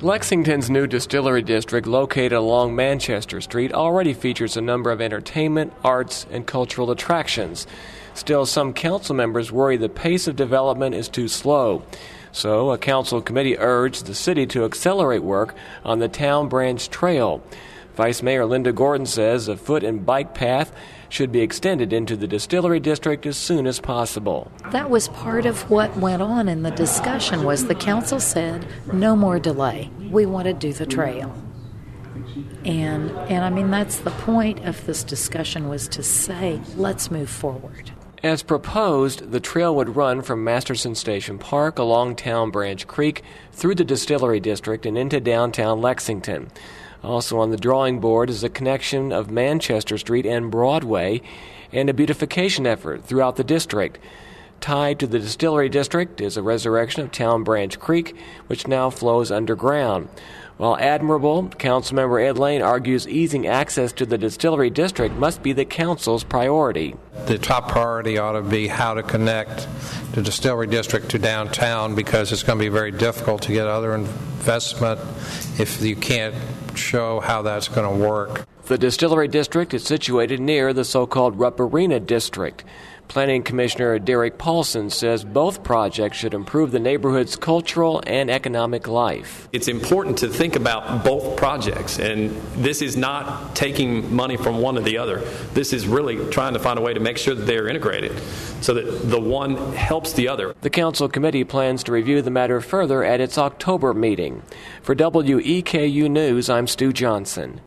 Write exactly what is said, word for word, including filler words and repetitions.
Lexington's new distillery district, located along Manchester Street, already features a number of entertainment, arts, and cultural attractions. Still, some council members worry the pace of development is too slow. So, a council committee urged the city to accelerate work on the Town Branch Trail. Vice Mayor Linda Gordon says a foot and bike path should be extended into the distillery district as soon as possible. That was part of what went on in the discussion was the council said, no more delay. We want to do the trail. And, and I mean, that's the point of this discussion was to say, let's move forward. As proposed, the trail would run from Masterson Station Park along Town Branch Creek through the distillery district and into downtown Lexington. Also on the drawing board is a connection of Manchester Street and Broadway and a beautification effort throughout the district. Tied to the distillery district is a resurrection of Town Branch Creek, which now flows underground. While admirable, Councilmember Ed Lane argues easing access to the distillery district must be the council's priority. The top priority ought to be how to connect the distillery district to downtown, because it's going to be very difficult to get other investment if you can't show how that's going to work. The distillery district is situated near the so-called Rupp Arena district. Planning Commissioner Derek Paulson says both projects should improve the neighborhood's cultural and economic life. It's important to think about both projects, and this is not taking money from one or the other. This is really trying to find a way to make sure that they're integrated so that the one helps the other. The council committee plans to review the matter further at its October meeting. For W E K U News, I'm Stu Johnson.